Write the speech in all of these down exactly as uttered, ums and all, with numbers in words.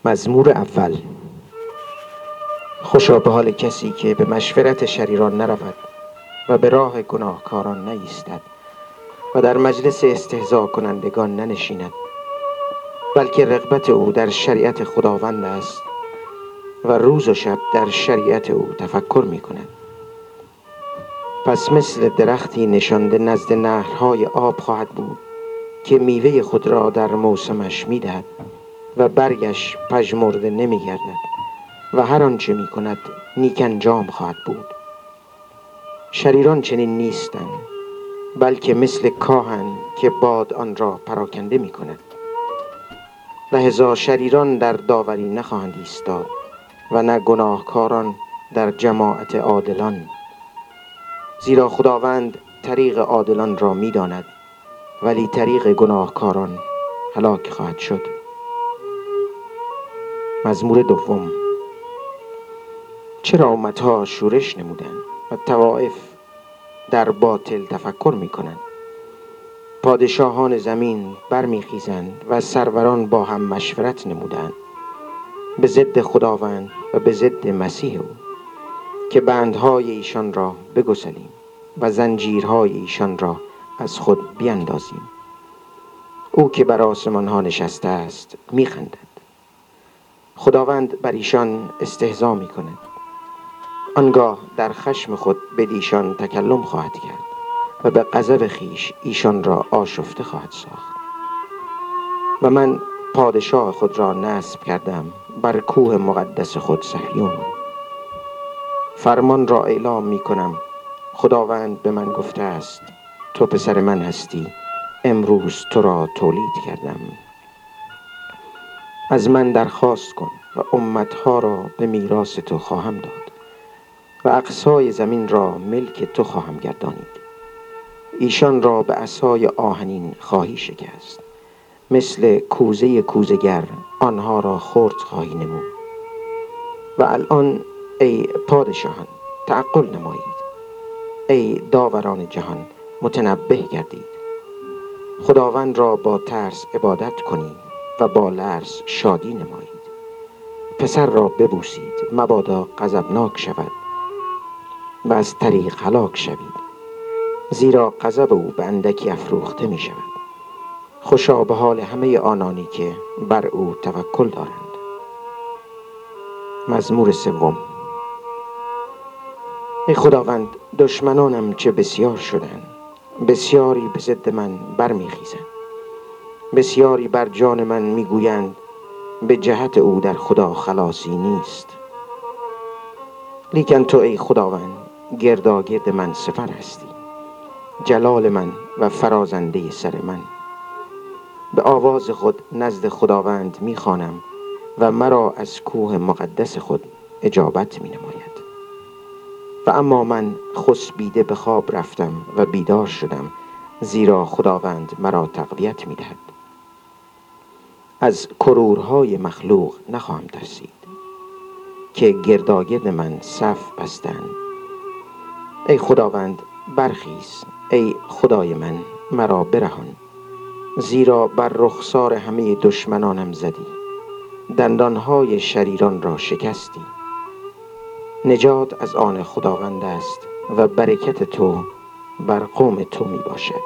مزمور اول. خوشا به حال کسی که به مشورت شریران نرود و به راه گناهکاران نایستد و در مجلس استهزا کنندگان ننشیند، بلکه رغبت او در شریعت خداوند است و روز و شب در شریعت او تفکر می کند. پس مثل درختی نشانده نزد نهرهای آب خواهد بود که میوه خود را در موسمش می دهد و برگش پژمرده نمی گردد و هر آنچه می کند نیک انجام خواهد بود. شریران چنین نیستند، بلکه مثل کاهن که باد آن را پراکنده می کند. لحظا شریران در داوری نخواهند ایستاد و نه گناهکاران در جماعت عادلان، زیرا خداوند طریق عادلان را می داند، ولی طریق گناهکاران هلاک خواهد شد. مزمور دوم. چرا امتها شورش نمودند و طوایف در باطل تفکر می کنند؟ پادشاهان زمین برمیخیزند و سروران با هم مشورت نمودند به ضد خداوند و به ضد مسیح او، که بندهای ایشان را بگسلیم و زنجیرهای ایشان را از خود بیندازیم. او که بر آسمان ها نشسته است میخندد. خداوند بر ایشان استهزا می کند. آنگاه در خشم خود بدیشان تکلم خواهد کرد و به غضب خیش ایشان را آشفته خواهد ساخت. و من پادشاه خود را نصب کردم بر کوه مقدس خود صهیون. فرمان را اعلام می کنم. خداوند به من گفته است تو پسر من هستی، امروز تو را تولید کردم. از من درخواست کن و امتها را به میراث تو خواهم داد و اقصای زمین را ملک تو خواهم گردانید. ایشان را به عصای آهنین خواهی شکست، مثل کوزه کوزه‌گر آنها را خرد خواهی نمود. و الان ای پادشاهان تعقل نمایید، ای داوران جهان متنبه گردید. خداوند را با ترس عبادت کنید و با لرز شادی نمایید. پسر را ببوسید مبادا غضبناک شود و از طریق هلاک شوید، زیرا غضب او به اندکی افروخته می شود. خوشا به حال همه آنانی که بر او توکل دارند. مزمور سوم. ای خداوند دشمنانم چه بسیار شدند، بسیاری به ضد من برمیخیزند. بسیاری بر جان من میگویند به جهت او در خدا خلاصی نیست. لیکن تو ای خداوند گرداگرد من سپر هستی، جلال من و فرازنده سر من. به آواز خود نزد خداوند میخوانم و مرا از کوه مقدس خود اجابت می نماید. و اما من خسبیده به خواب رفتم و بیدار شدم، زیرا خداوند مرا تقویت می دهد. از کرورهای مخلوق نخواهم ترسید که گرداگرد من صف بستند. ای خداوند برخیز، ای خدای من مرا برهان، زیرا بر رخسار همه دشمنانم زدی، دندانهای شریران را شکستی. نجات از آن خداوند است و برکت تو بر قوم تو می باشد.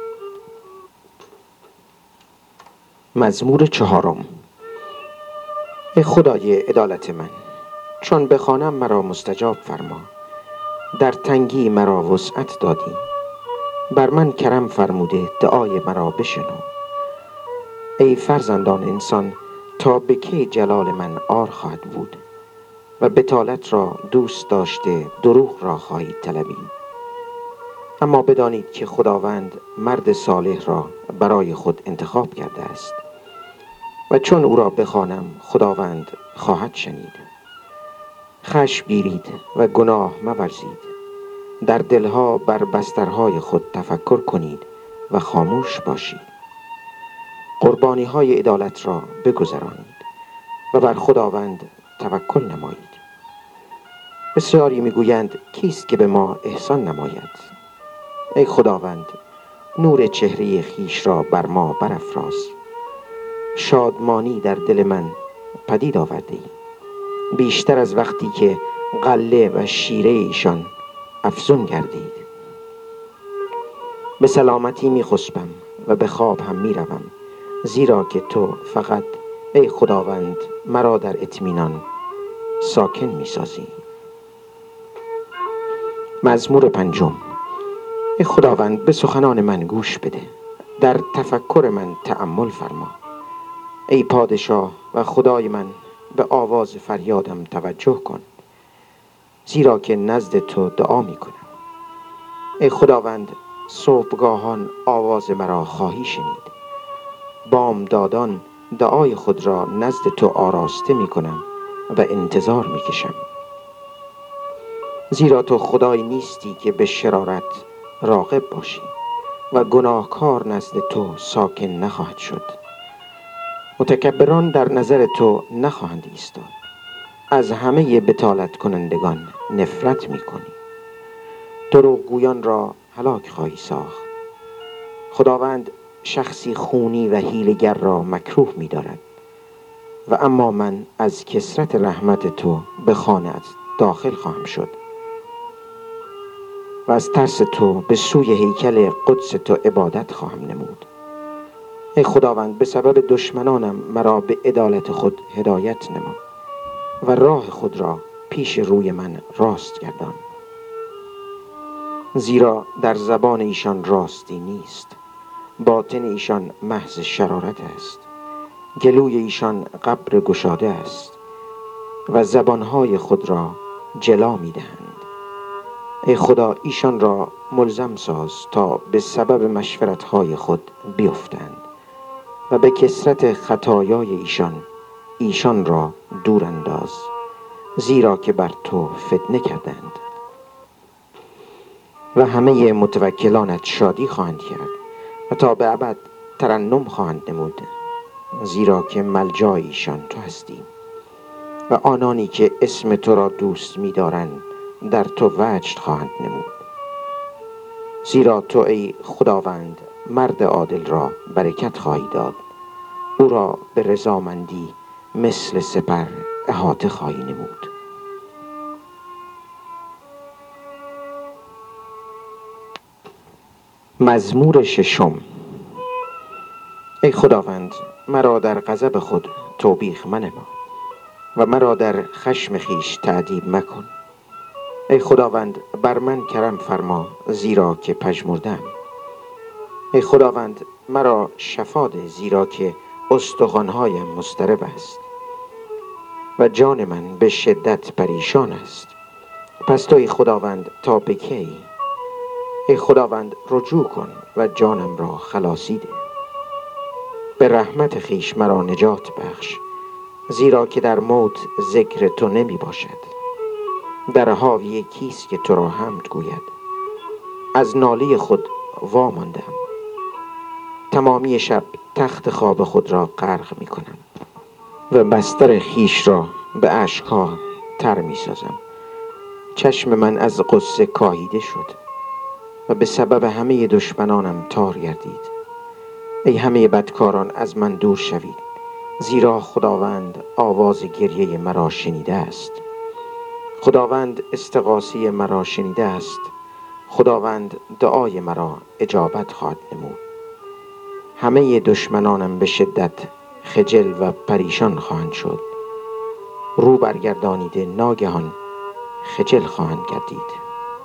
مزمور چهارم. ای خدای عدالت من، چون بخوانم مرا مستجاب فرما. در تنگی مرا وسعت دادی، بر من کرم فرموده دعای مرا بشنو. ای فرزندان انسان، تا به کی جلال من عار خواهد بود و بطالت را دوست داشته دروغ را خواهید طلبید؟ اما بدانید که خداوند مرد صالح را برای خود انتخاب کرده است و چون او را بخوانم خداوند خواهد شنید. خشم گیرید و گناه مورزید، در دلها بر بسترهای خود تفکر کنید و خاموش باشید. قربانی های عدالت را بگذرانید و بر خداوند توکل نمایید. بسیاری میگویند کیست که به ما احسان نماید؟ ای خداوند نور چهره خیش را بر ما برافراز. شادمانی در دل من پدید آورده ای، بیشتر از وقتی که غله و شیره ایشان افزون گردید. به سلامتی می خسبم و به خواب هم می روم، زیرا که تو فقط ای خداوند مرا در اطمینان ساکن می سازی. مزمور پنجم. ای خداوند به سخنان من گوش بده، در تفکر من تأمل فرما. ای پادشاه و خدای من، به آواز فریادم توجه کن، زیرا که نزد تو دعا می کنم. ای خداوند صبحگاهان آواز مرا خواهی شنید، بامدادان دعای خود را نزد تو آراسته می کنم و انتظار می کشم. زیرا تو خدای نیستی که به شرارت راغب باشی و گناهکار نزد تو ساکن نخواهد شد. متکبران در نظر تو نخواهند ایستاد، از همه بطالت کنندگان نفرت می کنی. دروغگویان را هلاک خواهی ساخت. خداوند شخصی خونی و حیله‌گر را مکروه می دارد، و اما من از کثرت رحمت تو به خانه‌ات داخل خواهم شد و از ترس تو به سوی هیکل قدس تو عبادت خواهم نمود. ای خداوند به سبب دشمنانم مرا به عدالت خود هدایت نما و راه خود را پیش روی من راست گردان. زیرا در زبان ایشان راستی نیست، باطن ایشان محض شرارت است. گلوی ایشان قبر گشاده است و زبانهای خود را جلا می دهند. ای خدا ایشان را ملزم ساز تا به سبب مشورتهای خود بیفتند و به کثرت خطایای ایشان ایشان را دور انداز، زیرا که بر تو فتنه کردند. و همه متوکلانت شادی خواهند کرد و تا به ابد ترنم خواهند نمود، زیرا که ملجای ایشان تو هستی و آنانی که اسم تو را دوست می دارند در تو وجد خواهند نمود. زیرا تو ای خداوند مرد عادل را برکت خواهی داد، او را به رضامندی مثل سپر احاطه خواهی نمود. مزمور ششم. ای خداوند مرا در غضب خود توبیخ منما و مرا در خشم خیش تأدیب مکن. ای خداوند بر من کرم فرما، زیرا که پژمردم. ای خداوند مرا شفا ده، زیرا که استخوان‌هایم مضطرب است و جان من به شدت پریشان است. پس تو ای خداوند تا به کی؟ ای خداوند رجوع کن و جانم را خلاصی ده. به رحمت خیش مرا نجات بخش، زیرا که در موت ذکر تو نمی باشد. در حاوی کیست که تو را حمد گوید؟ از ناله خود واماندم، تمامی شب تخت خواب خود را غرق می کنم و بستر خیش را به اشک‌ها تر می سازم. چشم من از غصه کاهیده شد و به سبب همه دشمنانم تار گردید. ای همه بدکاران از من دور شوید، زیرا خداوند آواز گریه مرا شنیده است. خداوند استغاثه مرا شنیده است. خداوند دعای مرا اجابت خواهد نمود. همه دشمنانم به شدت خجل و پریشان خواهند شد. رو برگردانیده ناگهان خجل خواهند گردید.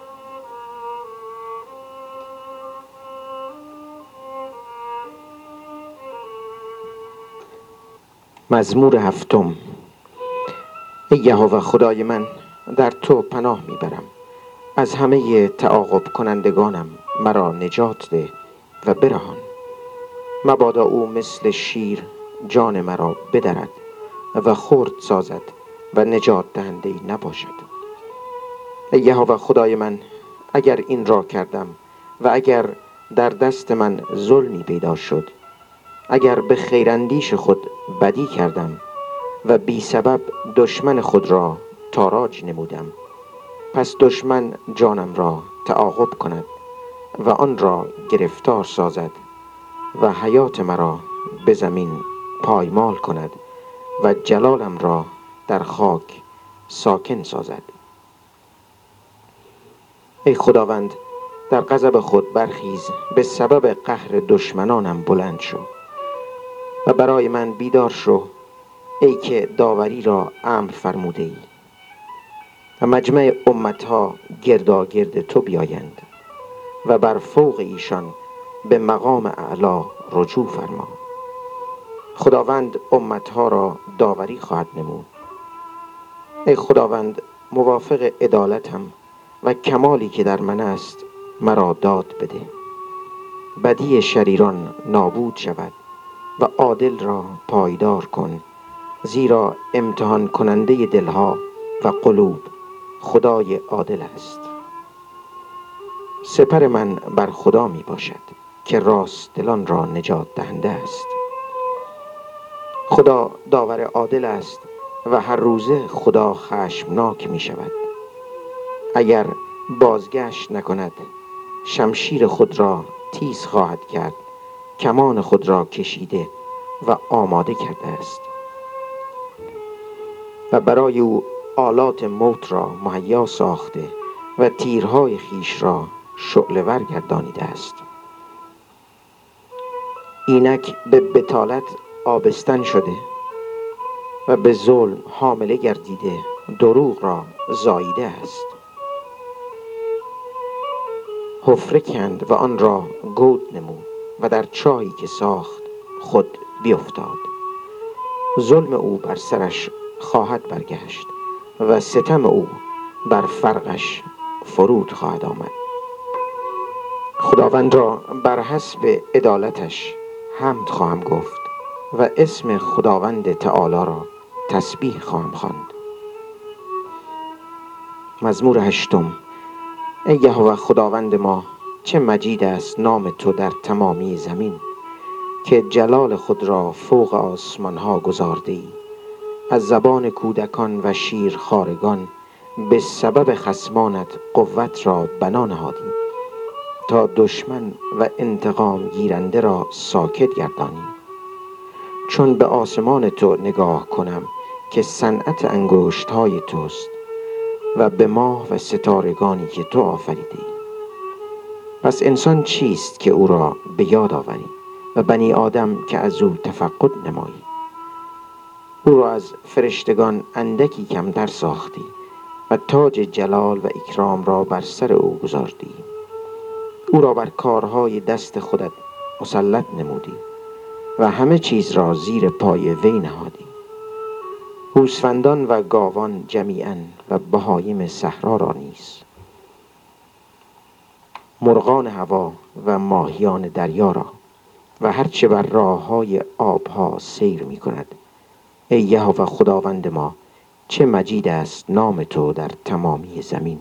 مزمور هفتم. ای یهوه خدای من، در تو پناه میبرم. از همه تعاقب کنندگانم مرا نجات ده و برهان. مبادا او مثل شیر جان مرا بدرد و خرد سازد و نجات دهنده نباشد. ای یهوه خدای من، اگر این را کردم و اگر در دست من ظلمی پیدا شد، اگر به خیراندیش خود بدی کردم و بی سبب دشمن خود را تاراج نمودم، پس دشمن جانم را تعاقب کند و آن را گرفتار سازد و حیات مرا به زمین پایمال کند و جلالم را در خاک ساکن سازد. ای خداوند، در غضب خود برخیز، به سبب قهر دشمنانم بلند شو و برای من بیدار شو، ای که داوری را امر فرموده ای و مجمع امتها گرداگرد تو بیایند و بر فوق ایشان به مقام اعلا رجوع فرما. خداوند امتها را داوری خواهد نمود. ای خداوند، موافق عدالتم و کمالی که در من است مرا داد بده. بدی شریران نابود شود و عادل را پایدار کن، زیرا امتحان کننده دلها و قلوب خدای عادل است. سپر من بر خدا می باشد که راست دلان را نجات دهنده است. خدا داور عادل است و هر روزه خدا خشمناک می شود. اگر بازگشت نکند، شمشیر خود را تیز خواهد کرد، کمان خود را کشیده و آماده کرده است و برای او آلات موت را مهیا ساخته و تیرهای خیش را شعله‌ور گردانیده است. اینک به بطالت آبستن شده و به ظلم حامله گردیده، دروغ را زاییده است. حفره کند و آن را گود نمود و در چاهی که ساخت خود بیفتاد. ظلم او بر سرش خواهد برگشت و ستم او بر فرقش فرود خواهد آمد. خداوند را بر حسب عدالتش حمد خواهم گفت و اسم خداوند تعالی را تسبیح خواهم خواند. مزمور هشتم. ای یهوه خداوند ما، چه مجید است نام تو در تمامی زمین، که جلال خود را فوق آسمان ها گذارده ای. از زبان کودکان و شیرخوارگان به سبب خصمانت قوت را بنا نهادی، تا دشمن و انتقام گیرنده را ساکت گردانی. چون به آسمان تو نگاه کنم که صنعت انگشت های توست و به ماه و ستارگانی که تو آفریدی. پس انسان چیست که او را به یاد آوری و بنی آدم که از او تفقد نمایی؟ او را از فرشتگان اندکی کمتر ساختی و تاج جلال و اکرام را بر سر او گذاشتی. او را بر کارهای دست خودت مسلط نمودی و همه چیز را زیر پای وی نهادی. گوسفندان و گاوان جمیعاً و بهایم صحرا را نیز، مرغان هوا و ماهیان دریا را و هر چه بر راههای آبها سیر می کند. ای یهوه خداوند ما، چه مجید است نام تو در تمامی زمین.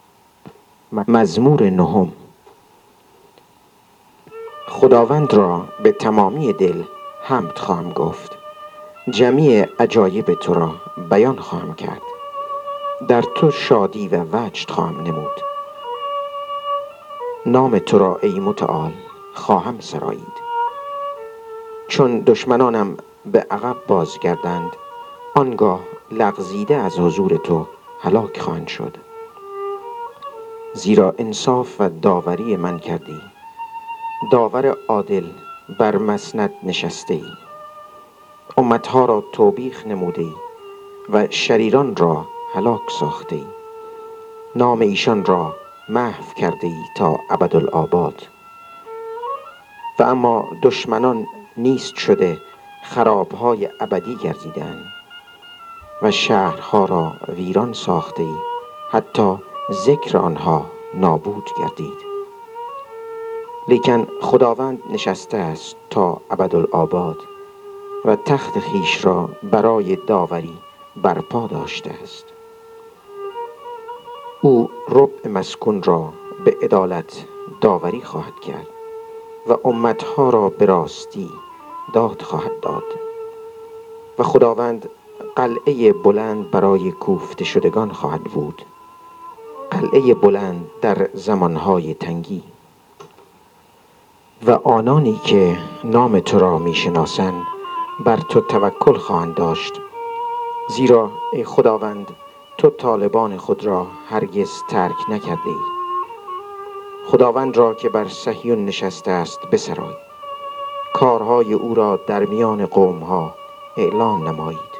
مزمور نهم. خداوند را به تمامی دل حمد خواهم گفت، جمیع عجایب تو را بیان خواهم کرد. در تو شادی و وجد خواهم نمود. نام تو را ای متعال خواهم سرایید. چون دشمنانم به عقب بازگردند، آنگاه لغزیده از حضور تو هلاک خواهند شد. زیرا انصاف و داوری من کردی، داور عادل بر مسند نشسته ای. امتها را توبیخ نموده ای و شریران را هلاک ساخته ای. نام ایشان را محو کرده ای تا ابدالآباد. و اما دشمنان نیست شده خرابهای ابدی گردیدند و شهرها را ویران ساخته ای، حتی ذکر آنها نابود گردید. لیکن خداوند نشسته است تا ابدالآباد و تخت خیش را برای داوری برپا داشته است. او ربع مسکون را به عدالت داوری خواهد کرد و امتها را به راستی داد خواهد داد. و خداوند قلعه بلند برای کوفته شدگان خواهد بود، قلعه بلند در زمانهای تنگی. و آنانی که نام تو را می شناسند بر تو توکل خواهند داشت. زیرا ای خداوند تو طالبان خود را هرگز ترک نکرده ای. خداوند را که بر صهیون نشسته است بسرای، کارهای او را در میان قومها اعلان نمایید.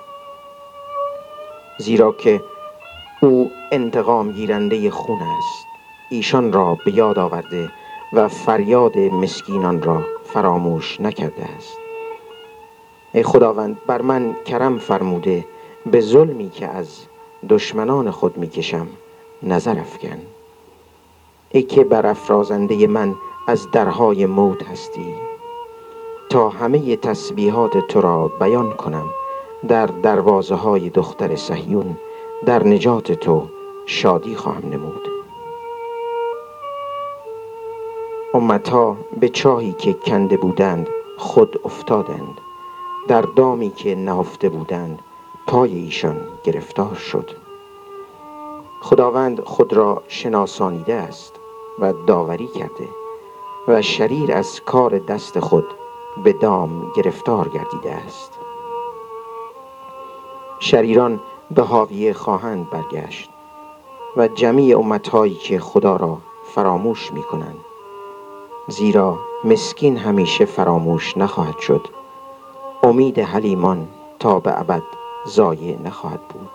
زیرا که او انتقام گیرنده خون است، ایشان را به یاد آورده و فریاد مسکینان را فراموش نکرده است. ای خداوند بر من کرم فرموده، به ظلمی که از دشمنان خود میکشم نظر افکن. ای که برافرازنده من از درهای موت هستی، تا همه تسبیحات تو را بیان کنم در دروازه های دختر صهیون. در نجات تو شادی خواهم نمود. امتها به چاهی که کنده بودند خود افتادند، در دامی که نهفته بودند پای ایشان گرفتار شد. خداوند خود را شناسانیده است و داوری کرده و شریر از کار دست خود به دام گرفتار گردیده است. شریران به هاویه خواهند برگشت و جمیع امتهایی که خدا را فراموش می کنند. زیرا مسکین همیشه فراموش نخواهد شد، امید حلیمان تا به ابد ضایع نخواهد بود.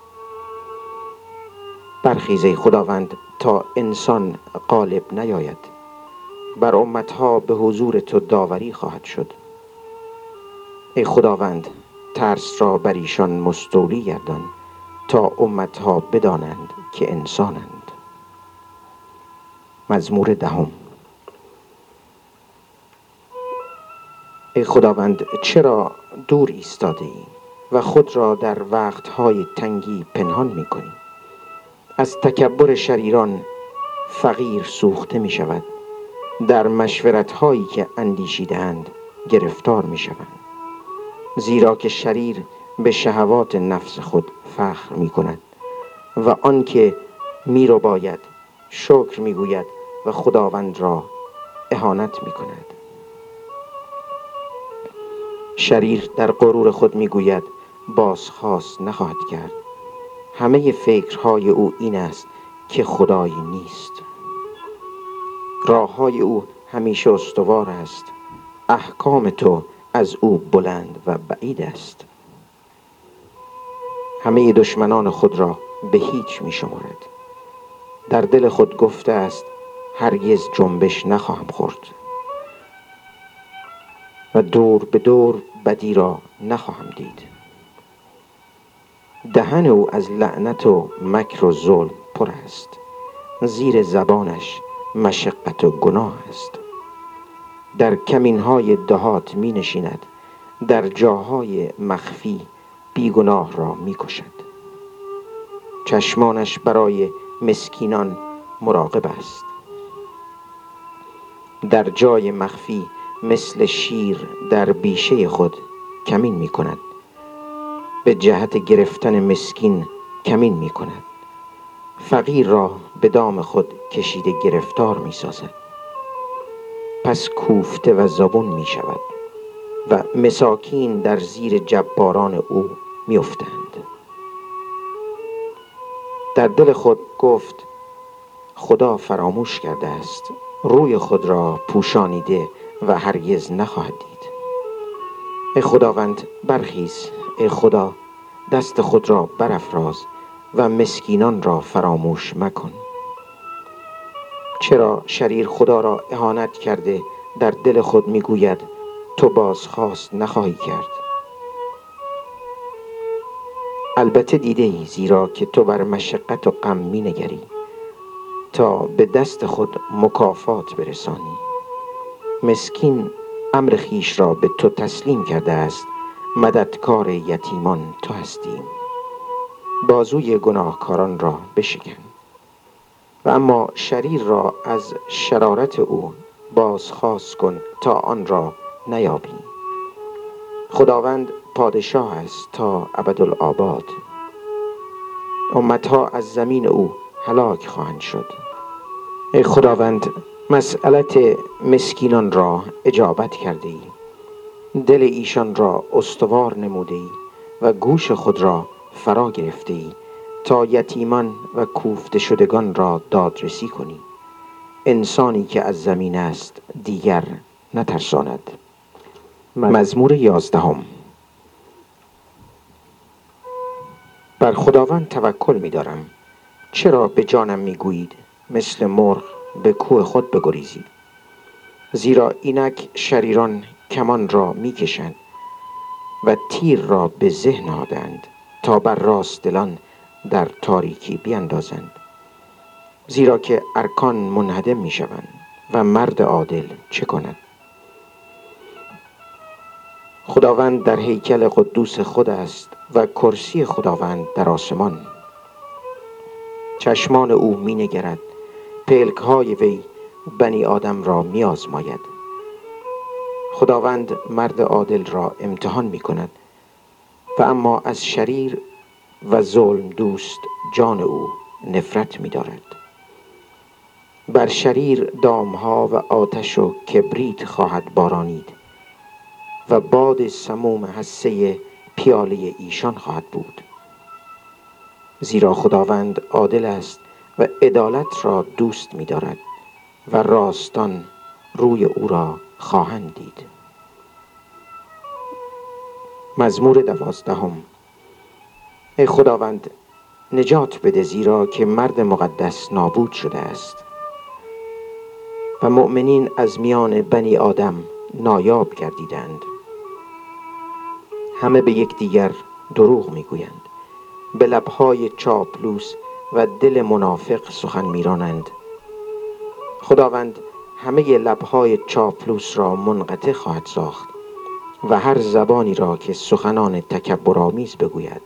برخیز ای خداوند تا انسان غالب نیاید، بر امتها به حضور تو داوری خواهد شد. ای خداوند ترس را بر ایشان مستولی گردان، تا امتها بدانند که انسانند. مزمور دهم. ای خداوند چرا دور ایستاده ای و خود را در وقتهای تنگی پنهان می کنی؟ از تکبر شریران فقیر سوخته می شود، در مشورتهایی که اندیشیدند گرفتار می شوند. زیرا که شریر به شهوات نفس خود فخر می کند و آن که می رو باید شکر می گوید و خداوند را اهانت می کند. شریر در غرور خود می گوید بازخواست نخواهد کرد. همه فکرهای او این است که خدایی نیست. راههای او همیشه استوار است، احکام تو از او بلند و بعید است. همه دشمنان خود را به هیچ می شمارد. در دل خود گفته است هرگز جنبش نخواهم خورد و دور به دور بدی را نخواهم دید. دهن او از لعنت و مکر و ظلم پر است، زیر زبانش مشقت و گناه است. در کمینهای دهات می نشیند، در جاهای مخفی بیگناه را می کشد. چشمانش برای مسکینان مراقب است. در جای مخفی مثل شیر در بیشه خود کمین می کند. به جهت گرفتن مسکین کمین می کند. فقیر را به دام خود کشیده گرفتار می سازد. پس کوفته و زبون می شود و مساکین در زیر جباران او می افتند. در دل خود گفت خدا فراموش کرده است، روی خود را پوشانیده و هرگز نخواهد دید. ای خداوند برخیز، ای خدا دست خود را برافراز و مسکینان را فراموش مکن. چرا شریر خدا را اهانت کرده در دل خود میگوید تو بازخواست نخواهی کرد؟ البته دیده ای، زیرا که تو بر مشقت و غم می نگری تا به دست خود مکافات برسانی. مسکین امر خیش را به تو تسلیم کرده است، مددکار یتیمان تو هستی. بازوی گناهکاران را بشکن و اما شریر را از شرارت او بازخواست کن تا آن را نیابی. خداوند پادشاه است تا ابدالآباد. امتها از زمین او هلاک خواهند شد. ای خداوند مسئلت مسکینان را اجابت کرده ای، دل ایشان را استوار نموده ای و گوش خود را فرا گرفته ای تا یتیمان و کوفته شدگان را دادرسی کنی. انسانی که از زمین است دیگر نترساند. مزمور یازدهم. بر خداوند توکل می دارم. چرا به جانم می گویید مثل مرغ به کوه خود بگریزید؟ زیرا اینک شریران کمان را می کشند و تیر را به ذهن نهادند تا بر راستدلان در تاریکی بیندازند. زیرا که ارکان منهدم می شوند و مرد عادل چه کند؟ خداوند در هیکل قدوس خود است و کرسی خداوند در آسمان. چشمان او می نگرد، پلک های وی بنی آدم را می آزماید. خداوند مرد عادل را امتحان می کند و اما از شریر و ظلم دوست جان او نفرت می دارد. بر شریر دامها و آتش و کبریت خواهد بارانید و باد سموم حصه پیاله ایشان خواهد بود. زیرا خداوند عادل است و عدالت را دوست می دارد و راستان روی او را خواهند دید. مزمور دوازدهم. ای خداوند نجات بده، زیرا که مرد مقدس نابود شده است و مؤمنین از میان بنی آدم نایاب گردیدند. همه به یکدیگر دروغ میگویند، به لبهای چاپلوس و دل منافق سخن میرانند. خداوند همه لبهای چاپلوس را منقطع خواهد ساخت و هر زبانی را که سخنان تکبرآمیز بگوید.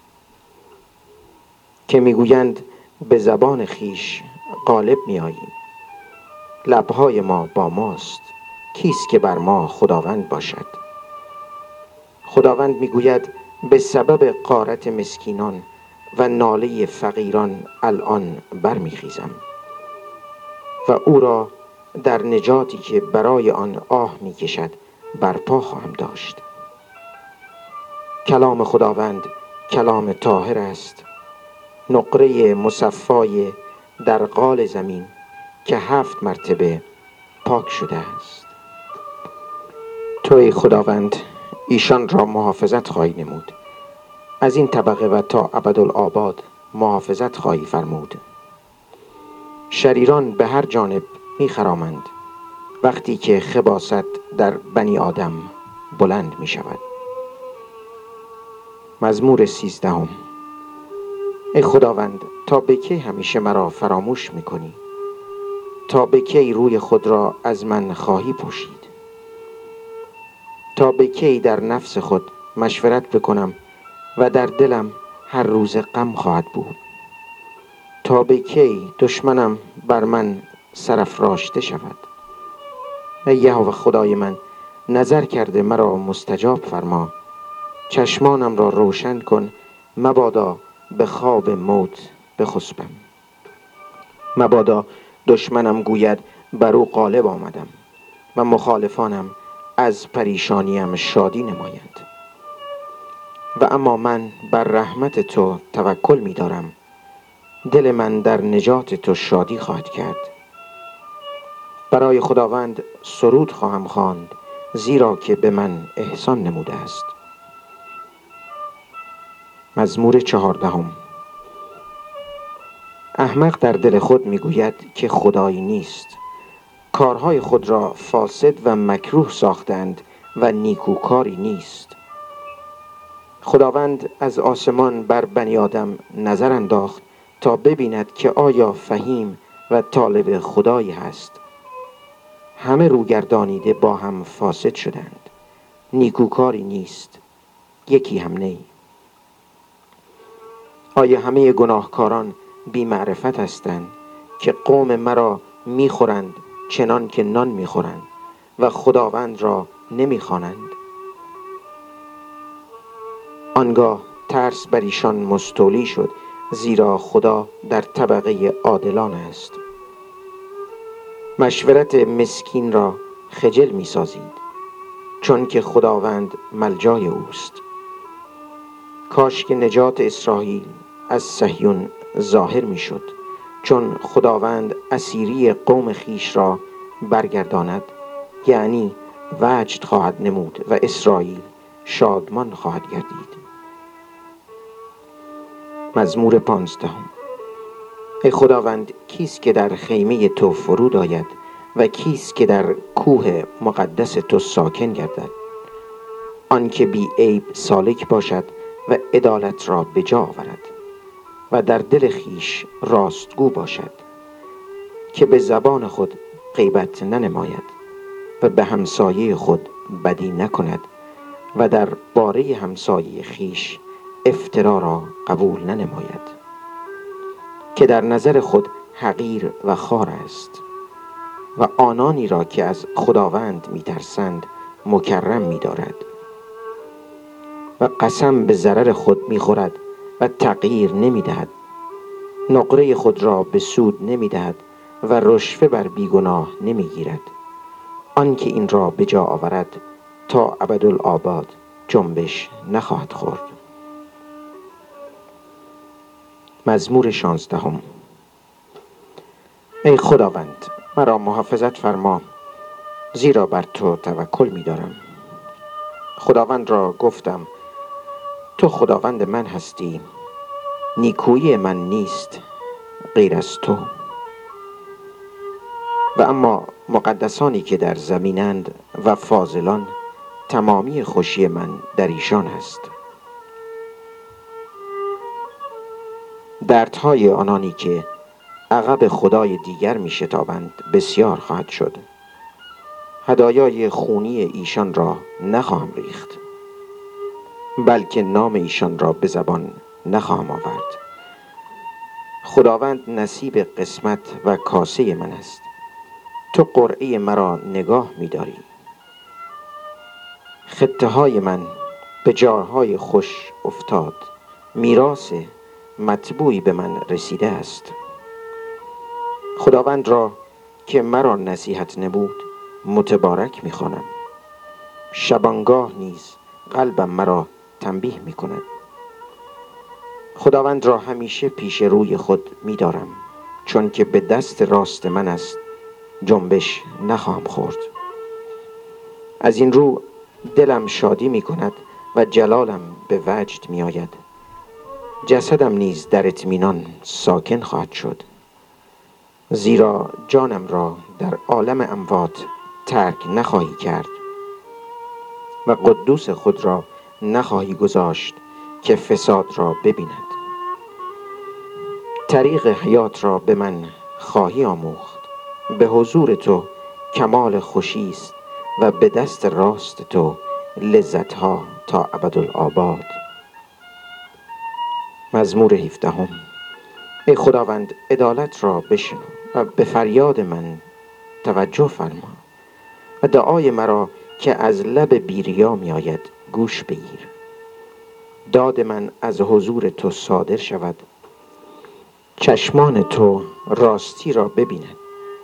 که میگویند به زبان خیش غالب میآییم، لبهای ما با ماست، کیست که بر ما خداوند باشد؟ خداوند میگوید به سبب غارت مسکینان و ناله فقیران الان برمیخیزم و او را در نجاتی که برای آن آه میکشد برپا خواهم داشت. کلام خداوند کلام طاهر است، نقره مصفای در قال زمین که هفت مرتبه پاک شده است. تو ای خداوند ایشان را محافظت خواهی نمود، از این طبقه و تا ابدالآباد محافظت خواهی فرمود. شریران به هر جانب می خرامند وقتی که خباثت در بنی آدم بلند می شود. مزمور سیزدهم. ای خداوند تا به کی همیشه مرا فراموش می کنی؟ تا به کی روی خود را از من خواهی پوشید؟ تا به کی در نفس خود مشورت بکنم و در دلم هر روز غم خواهد بود؟ تا به کی دشمنم بر من سرافراشته شود؟ ای یهوه خدای من، نظر کرده مرا مستجاب فرما. چشمانم را روشن کن، مبادا به خواب موت بخسبم. مبادا دشمنم گوید بر او غالب آمدم و مخالفانم از پریشانیم شادی نمایند. و اما من بر رحمت تو توکل می دارم، دل من در نجات تو شادی خواهد کرد. برای خداوند سرود خواهم خواند، زیرا که به من احسان نموده است. مزمور چهاردهم. احمق در دل خود میگوید که خدایی نیست. کارهای خود را فاسد و مکروه ساختند و نیکوکاری نیست. خداوند از آسمان بر بنی آدم نظر انداخت تا ببیند که آیا فهیم و طالب خدایی هست. همه روگردانیده با هم فاسد شدند، نیکوکاری نیست، یکی هم نی. آیا همه گناهکاران بی معرفت هستند که قوم مرا میخورند چنان که نان میخورند و خداوند را نمیخوانند؟ آنگاه ترس بر ایشان مستولی شد، زیرا خدا در طبقه عادلان است. مشورت مسکین را خجل میسازید، چون که خداوند ملجای اوست. کاش که نجات اسرائیل از صهیون ظاهر می شد، چون خداوند اسیری قوم خیش را برگرداند، یعنی وجد خواهد نمود و اسرائیل شادمان خواهد گردید. مزمور پانزدهم. ای خداوند، کیست که در خیمه تو فرود آید و کیست که در کوه مقدس تو ساکن گردد؟ آن که بی عیب سالک باشد و عدالت را به جا آورد و در دل خیش راستگو باشد، که به زبان خود غیبت ننماید و به همسایه خود بدی نکند و در باره همسایه خیش افترا را قبول ننماید، که در نظر خود حقیر و خوار است و آنانی را که از خداوند می‌ترسند مکرم می‌دارد و قسم به ضرر خود می‌خورد و تغییر نمی‌دهد، نقره خود را به سود نمی‌دهد و رشوه بر بیگناه نمی‌گیرد. آن که این را به جا آورد تا ابدالآباد جنبش نخواهد خورد. مزمور شانزدهم. ای خداوند، مرا محافظت فرما، زیرا بر تو توکل می دارم. خداوند را گفتم تو خداوند من هستی، نیکویی من نیست غیر از تو. و اما مقدسانی که در زمینند و فاضلان، تمامی خوشی من در ایشان است. دردهای آنانی که عقب خدای دیگر می شتابند بسیار خواهد شد. هدایای خونی ایشان را نخواهم ریخت، بلکه نام ایشان را به زبان نخواهم آورد. خداوند نصیب قسمت و کاسه من است. تو قرعه مرا نگاه می داری. خطه های من به جاهای خوش افتاد، میراث مطبوعی به من رسیده است. خداوند را که مرا نصیحت نمود متبارک می خوانم. شبانگاه نیز قلبم مرا تنبیه می کند. خداوند را همیشه پیش روی خود می دارم، چون که به دست راست من است جنبش نخواهم خورد. از این رو دلم شادی می کند و جلالم به وجد می آید. جسدم نیز در اطمینان ساکن خواهد شد، زیرا جانم را در عالم اموات ترک نخواهی کرد و قدوس خود را نخواهی گذاشت که فساد را ببیند. طریق حیات را به من خواهی آموخت. به حضور تو کمال خوشی است و به دست راست تو لذتها تا ابدالآباد. مزمور هفدهم. ای خداوند، عدالت را بشنو و به فریاد من توجه فرما و دعای مرا که از لب بیریا می آید گوش بگیر. داد من از حضور تو صادر شود، چشمان تو راستی را ببیند.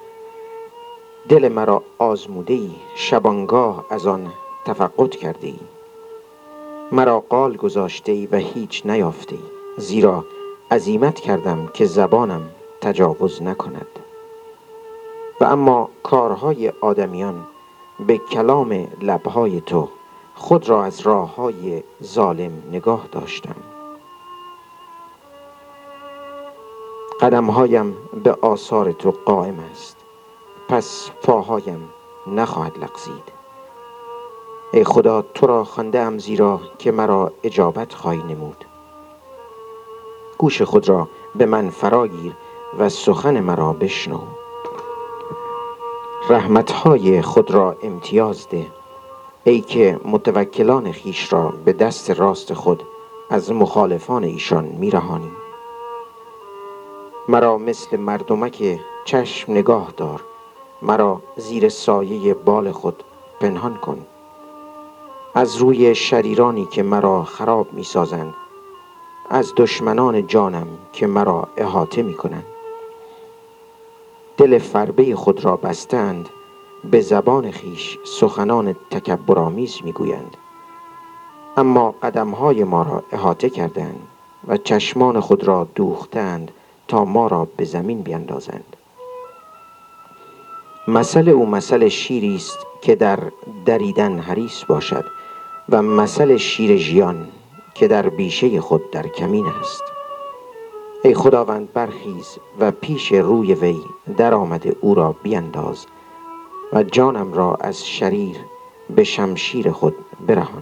دل مرا آزموده ای، شبانگاه از آن تفقد کرده ای. مرا قال گذاشته ای و هیچ نیافته ای، زیرا عزیمت کردم که زبانم تجاوز نکند. و اما کارهای آدمیان به کلام لبهای تو خود را از راههای ظالم نگاه داشتم. قدمهایم به آثار تو قائم است، پس پاهایم نخواهد لغزید. ای خدا، تو را خوانده ام زیرا که مرا اجابت خواهی نمود. گوش خود را به من فراگیر و سخن مرا بشنو. رحمتهای خود را امتیاز ده، ای که متوکلان خیش را به دست راست خود از مخالفان ایشان میرهانی. مرا مثل مردمک چشم نگاه دار، مرا زیر سایه بال خود پنهان کن از روی شریرانی که مرا خراب می سازند، از دشمنان جانم که مرا احاطه می کنند. دل فربه خود را بستند به زبان خیش سخنان تکبرآمیز میگویند، اما قدمهای ما را احاطه کردند و چشمان خود را دوختند تا ما را به زمین بیندازند. مثل او مثل شیری است که در دریدن حریص باشد و مثل شیر ژیان که در بیشه خود در کمین است. ای خداوند برخیز و پیش روی وی در آمده او را بینداز و جانم را از شریر به شمشیر خود برهان.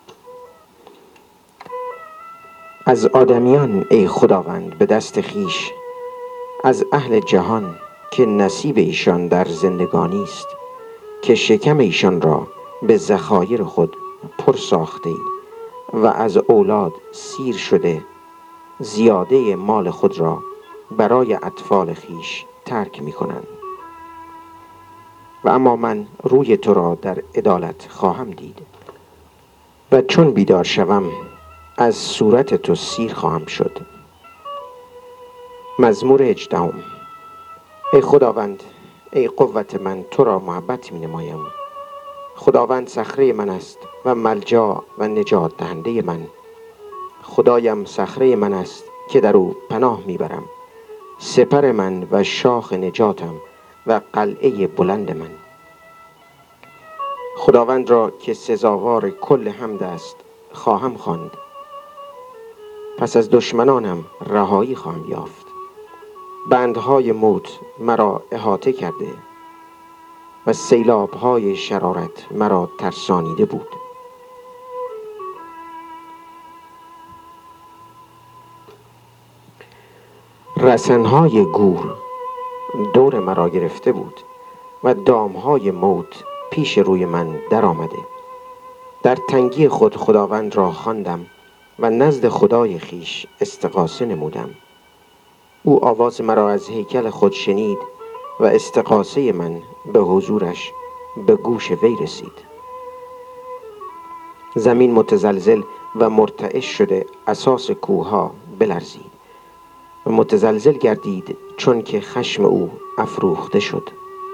از آدمیان ای خداوند به دست خیش، از اهل جهان که نصیب ایشان در زندگانی است، که شکم ایشان را به ذخایر خود پر ساخته ای و از اولاد سیر شده زیاده مال خود را برای اطفال خیش ترک می کنند. و اما من روی تو را در عدالت خواهم دید و چون بیدار شوم از صورت تو سیر خواهم شد. مزمور هجدهم. ای خداوند، ای قوت من، تو را محبت می نمایم. خداوند صخره من است و ملجا و نجات دهنده من. خدایم صخره من است که در او پناه میبرم، سپر من و شاخ نجاتم و قلعه بلند من. خداوند را که سزاوار کل حمد است خواهم خواند. پس از دشمنانم رهایی خواهم یافت. بندهای موت مرا احاطه کرده و سیلابهای شرارت مرا ترسانیده بود. رسنهای گور دور مرا گرفته بود و دامهای موت پیش روی من در آمده. در تنگی خود خداوند را خواندم و نزد خدای خیش استغاثه نمودم. او آواز مرا از هیکل خود شنید و استغاثه من به حضورش به گوش وی رسید. زمین متزلزل و مرتعش شده اساس کوهها بلرزید و متزلزل گردید، چون که خشم او افروخته شد.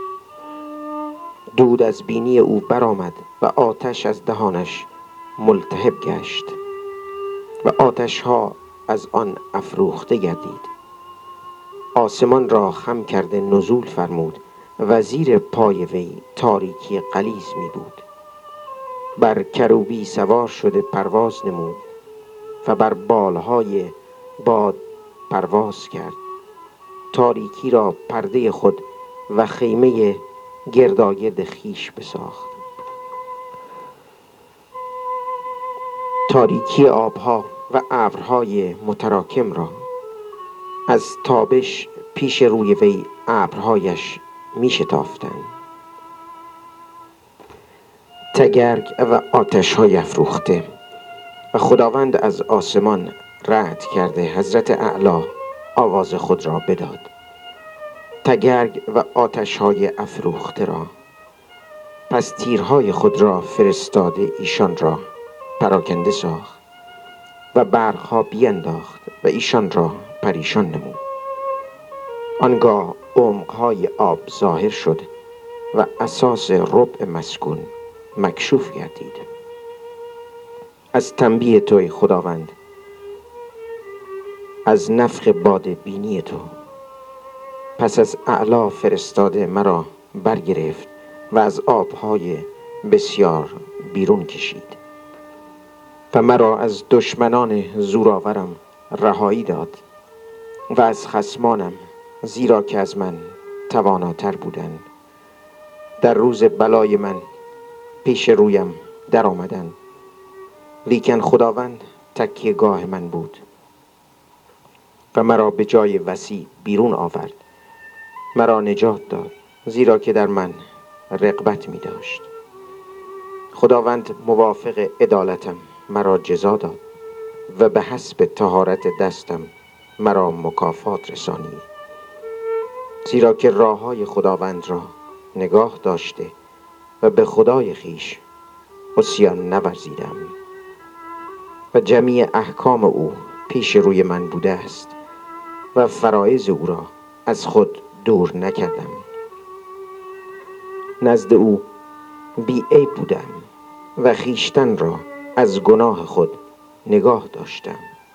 دود از بینی او برآمد و آتش از دهانش ملتهب گشت و آتش ها از آن افروخته گردید. آسمان را خم کرده نزول فرمود و زیر پای وی تاریکی غلیظ می بود. بر کروبی سوار شده پرواز نمود و بر بالهای باد پرواز کرد. تاریکی را پرده خود و خیمه گرداگرد خیش بساخت. تاریکی آبها و ابرهای متراکم را از تابش پیش روی وی ابرهایش می شتافتند. تگرگ و آتش های افروخته و خداوند از آسمان رعد کرده حضرت اعلی آواز خود را بداد. تگرگ و آتش های افروخته را، پس تیرهای خود را فرستاده ایشان را پراکنده ساخت و برقها بینداخت و ایشان را پریشان نمود. آنگاه عمقهای آب ظاهر شد و اساس ربع مسکون مکشوف گردید. از تنبیه توی خداوند، از نفخ باد بینی تو، پس از اعلی فرستاده مرا برگرفت و از آبهای بسیار بیرون کشید و مرا از دشمنان زورآورم رهایی داد و از خصمانم، زیرا که از من تواناتر بودند. در روز بلای من پیش رویم در آمدند، لیکن خداوند تکیهگاه من بود و مرا به جای وسیع بیرون آورد. مرا نجات داد، زیرا که در من رغبت می داشت. خداوند موافق عدالتم مرا جزا داد و به حسب طهارت دستم مرا مکافات رسانید. زیرا که راههای خداوند را نگاه داشته و به خدای خیش عصیان نورزیدم و جمیع احکام او پیش روی من بوده است و فرایض او را از خود دور نکردم. نزد او بی عیب بودم و خیشتن را از گناه خود نگاه داشتم.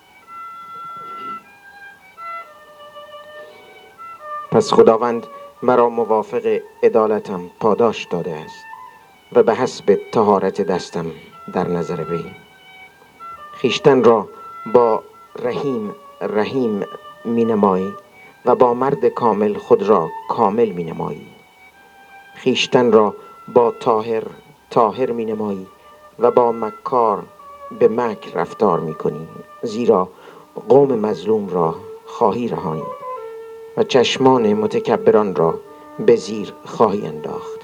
پس خداوند مرا موافق عدالتم پاداش داده است و به حسب طهارت دستم در نظر وی. خیشتن را با رحیم رحیم می نمایی و با مرد کامل خود را کامل می نمایی. خیشتن را با طاهر طاهر می نمایی و با مکار به مکر رفتار می کنی، زیرا قوم مظلوم را خواهی رهانی و چشمان متکبران را به زیر خواهی انداخت.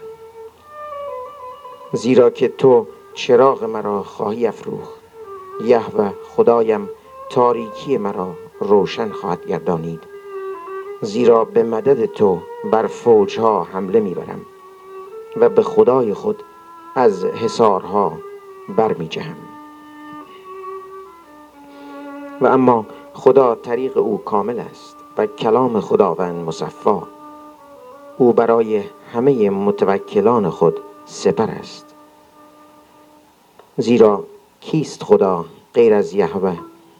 زیرا که تو چراغ مرا خواهی افروخت، یهوه خدایم تاریکی مرا روشن خواهد گردانید. زیرا به مدد تو بر فوجها حمله میبرم و به خدای خود از حصارها برمی جهم. و اما خدا طریق او کامل است و کلام خداوند مصفا. او برای همه متوکلان خود سپر است. زیرا کیست خدا غیر از یهوه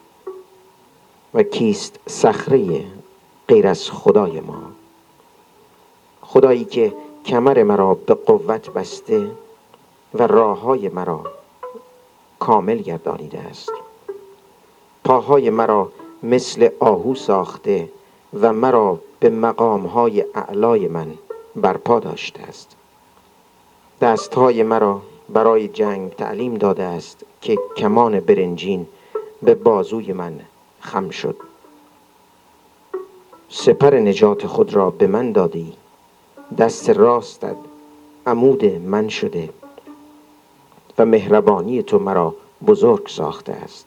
و کیست صخره غیر از خدای ما؟ خدایی که کمر مرا به قوت بسته و راههای مرا کامل گردانیده است. پاهای مرا مثل آهو ساخته و مرا به مقامهای اعلای من برپا داشته است. دستهای مرا برای جنگ تعلیم داده است که کمان برنجین به بازوی من خم شد. سپر نجات خود را به من دادی، دست راستت عمود من شده و مهربانی تو مرا بزرگ ساخته است.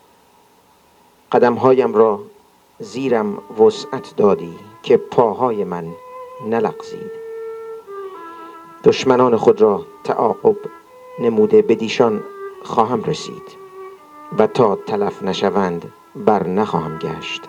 قدمهایم را زیرم وسعت دادی که پاهای من نلغزید. دشمنان خود را تعاقب نموده بدیشان خواهم رسید و تا تلف نشوند بر نخواهم گشت.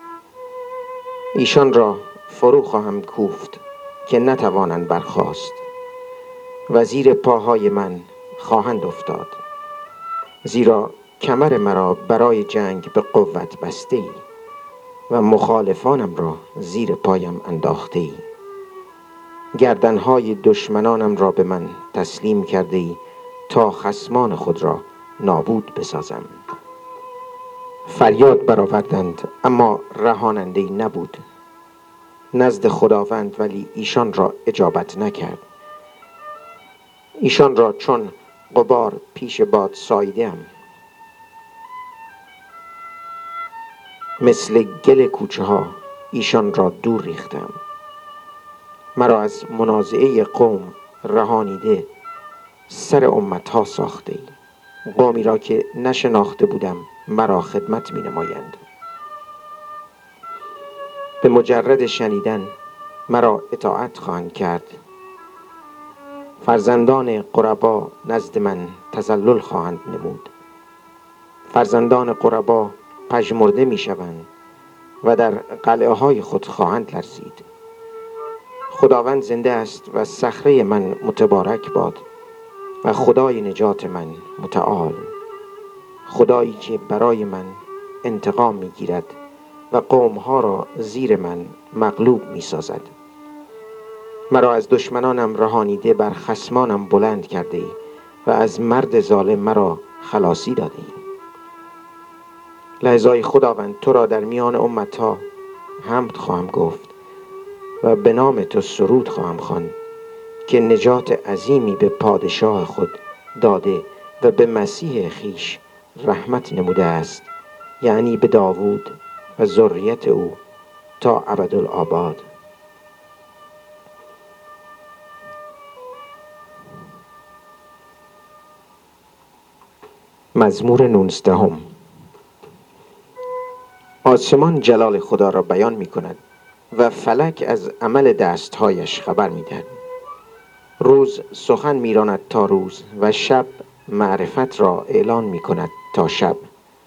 ایشان را فرو خواهم کوفت که نتوانند برخاست و زیر پاهای من خواهند افتاد. زیرا کمر مرا برای جنگ به قوت بسته ای و مخالفانم را زیر پایم انداخته ای. گردنهای دشمنانم را به من تسلیم کرده ای تا خصمان خود را نابود بسازم. فریاد برآوردند اما رهاننده ای نبود نزد خداوند، ولی ایشان را اجابت نکرد. ایشان را چون غبار پیش باد ساییدم، مثل گل کوچه ها ایشان را دور ریختم. مرا از منازعه قوم رهانیده سر امتها ساخته ای. قومی را که نشناخته بودم مرا خدمت می نمایند. به مجرد شنیدن مرا اطاعت خواهند کرد. فرزندان غربا نزد من تذلل خواهند نمود. فرزندان غربا پژمرده می شوند و در قلعه های خود خواهند لرزید. خداوند زنده است و صخره من متبارک باد و خدای نجات من متعال. خدایی که برای من انتقام می گیرد و قومها را زیر من مغلوب می سازد. مرا از دشمنانم رهانیده بر خصمانم بلند کرده ای و از مرد ظالم مرا خلاصی داده ای. لحظای خداوند تو را در میان امتها حمد خواهم گفت و به نام تو سرود خواهم خواند که نجات عظیمی به پادشاه خود داده و به مسیح خیش رحمت نموده است، یعنی به داوود و ذریت او تا ابدالآباد. مزمور نوزدهم. آسمان جلال خدا را بیان می کند و فلک از عمل دستهایش خبر می دهد. روز سخن می راند تا روز و شب معرفت را اعلان می کند تا شب.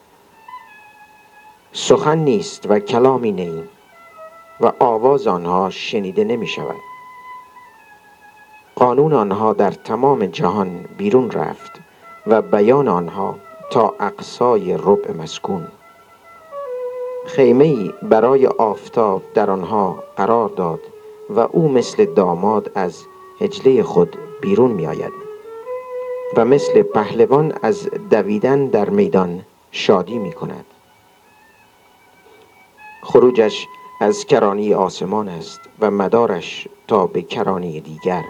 سخن نیست و کلامی نی و آواز آنها شنیده نمی شود. قانون آنها در تمام جهان بیرون رفت و بیان آنها تا اقصای ربع مسکون. خیمه‌ای برای آفتاب در آنها قرار داد و او مثل داماد از حجله خود بیرون می آید و مثل پهلوان از دویدن در میدان شادی می کند. خروجش از کرانی آسمان است و مدارش تا به کرانی دیگر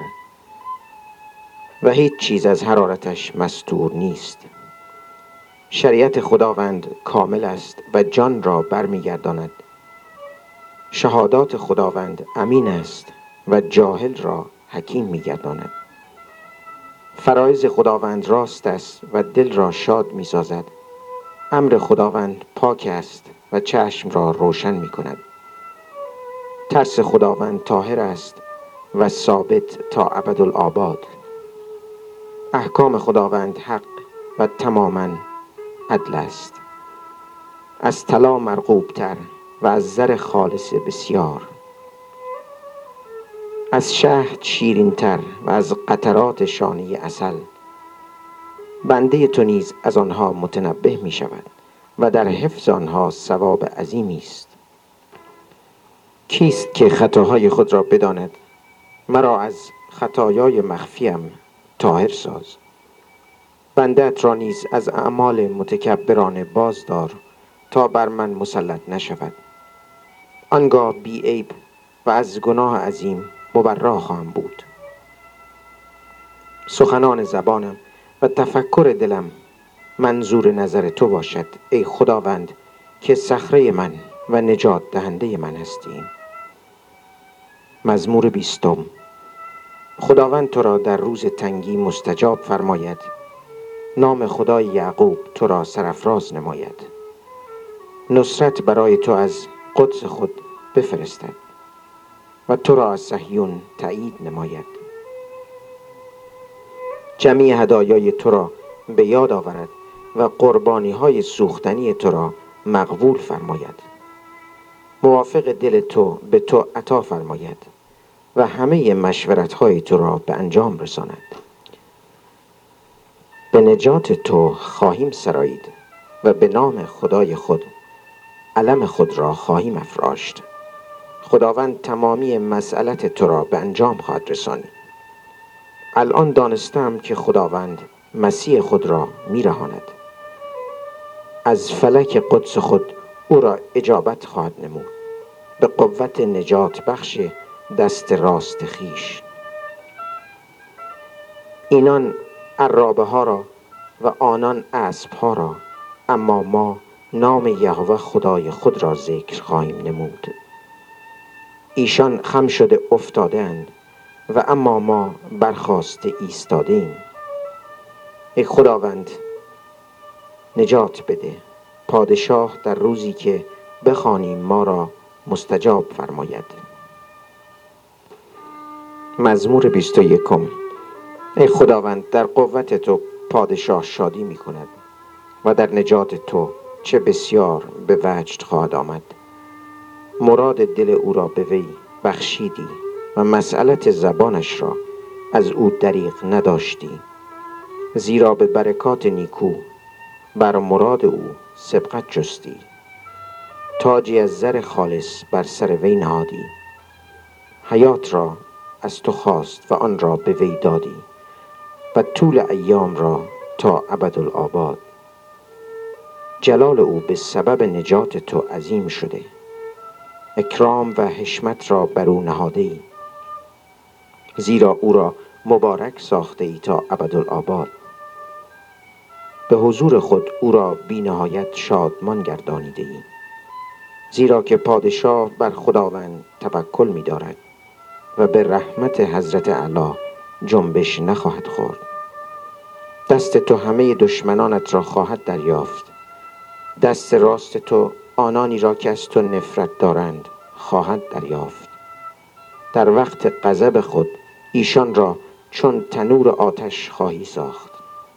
و هیچ چیز از حرارتش مستور نیست. شریعت خداوند کامل است و جان را برمیگرداند. شهادات خداوند امین است و جاهل را حکیم میگرداند. فرایض خداوند راست است و دل را شاد میسازد. امر خداوند پاک است و چشم را روشن میکند. ترس خداوند طاهر است و ثابت تا ابدالآباد. احکام خداوند حق و تماما عدل است. از طلا مرغوب تر و از زر خالص بسیار. از شهد شیرین تر و از قطرات شانه عسل. بنده تو نیز از آنها متنبه می شود و در حفظ آنها ثواب عظیمی است. کیست که خطاهای خود را بداند؟ مرا از خطایای مخفیم طاهر ساز. بنده‌ات را نیز از اعمال متکبرانه بازدار تا بر من مسلط نشود. آنگاه بی عیب و از گناه عظیم مبرا خواهم بود. سخنان زبانم و تفکر دلم منظور نظر تو باشد ای خداوند که صخره من و نجات دهنده من هستی. مزمور بیستم. خداوند تو را در روز تنگی مستجاب فرماید. نام خدای یعقوب تو را سرافراز نماید. نصرت برای تو از قدس خود بفرستد و تو را از صهیون تایید نماید. جمیع هدایای تو را به یاد آورد و قربانی های سوختنی تو را مقبول فرماید. موافق دل تو به تو عطا فرماید و همه مشورت های تو را به انجام رساند. به نجات تو خواهیم سرایید و به نام خدای خود علم خود را خواهیم افراشت. خداوند تمامی مسئلت تو را به انجام خواهد رسانید. الان دانستم که خداوند مسیح خود را میرهاند. از فلک قدس خود او را اجابت خواهد نمود. به قوت نجات بخش دست راست خیش. اینان عرابه ها را و آنان اسب ها را، اما ما نام یهوه خدای خود را ذکر خواهیم نمود. ایشان خم شده افتاده اند و اما ما برخاسته ایستاده ایم. ای خداوند نجات بده. پادشاه در روزی که بخوانیم ما را مستجاب فرماید. مزمور بیست و یکم. ای خداوند در قوت تو پادشاه شادی می کند و در نجات تو چه بسیار به وجد خواهد آمد. مراد دل او را به وی بخشیدی و مسئلت زبانش را از او دریغ نداشتی. زیرا به برکات نیکو بر مراد او سبقت جستی. تاجی از زر خالص بر سر وی نهادی. حیات را از تو خواست و آن را به وی دادی و طول ایام را تا ابدالآباد. جلال او به سبب نجات تو عظیم شده. اکرام و حشمت را بر او نهاده ای. زیرا او را مبارک ساخته ای تا ابدالآباد. به حضور خود او را بی نهایت شادمان گردانیده ای. زیرا که پادشاه بر خداوند توکل می دارد و به رحمت حضرت اعلی جنبش نخواهد خورد. دست تو همه دشمنانت را خواهد دریافت. دست راست تو آنانی را که از تو نفرت دارند خواهد دریافت. در وقت غضب خود ایشان را چون تنور آتش خواهی ساخت.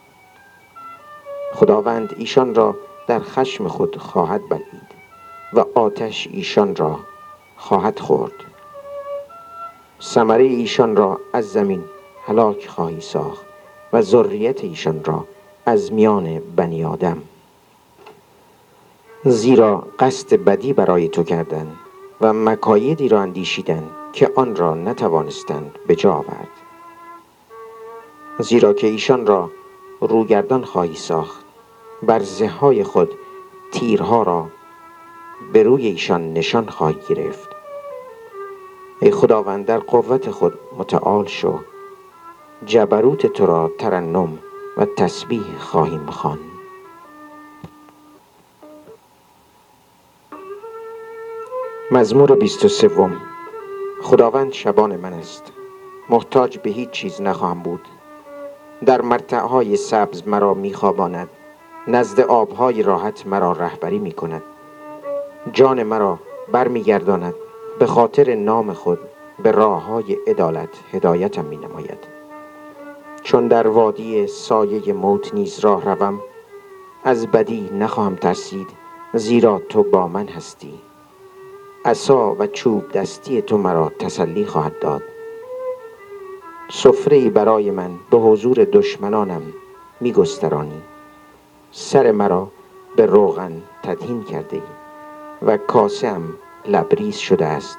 خداوند ایشان را در خشم خود خواهد بلعید و آتش ایشان را خواهد خورد. ثمره ایشان را از زمین هلاک خواهی ساخت و ذریت ایشان را از میان بنی آدم. زیرا قصد بدی برای تو کردند و مکایدی را اندیشیدند که آن را نتوانستند به جا آورد. زیرا که ایشان را روگردان خواهی ساخت، بر زههای خود تیرها را به روی ایشان نشان خواهی گرفت. ای خداوند، در قوت خود متعال شو، جبروت تو را ترنم و تسبیح خواهیم خواند. مزمور بیست و سوم. خداوند شبان من است، محتاج به هیچ چیز نخواهم بود. در مرتعهای سبز مرا میخواباند، نزد آبهای راحت مرا رهبری میکند. جان مرا برمیگرداند، به خاطر نام خود به راههای عدالت هدایتم مینماید. چون در وادی سایه موت نیز راه روم، از بدی نخواهم ترسید، زیرا تو با من هستی. عصا و چوب دستی تو مرا تسلی خواهد داد. سفره‌ای برای من به حضور دشمنانم میگسترانی. سر مرا به روغن تدهین کرده ای و کاسه‌ام لبریز شده است.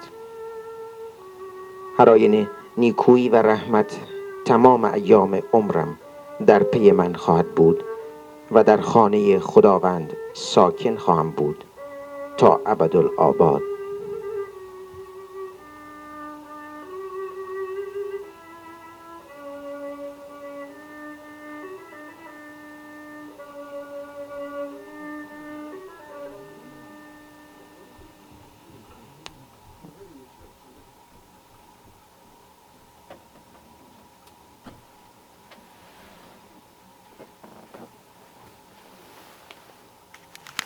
هر آینه نیکویی و رحمت تمام ایام عمرم در پی من خواهد بود و در خانه خداوند ساکن خواهم بود تا ابدالآباد.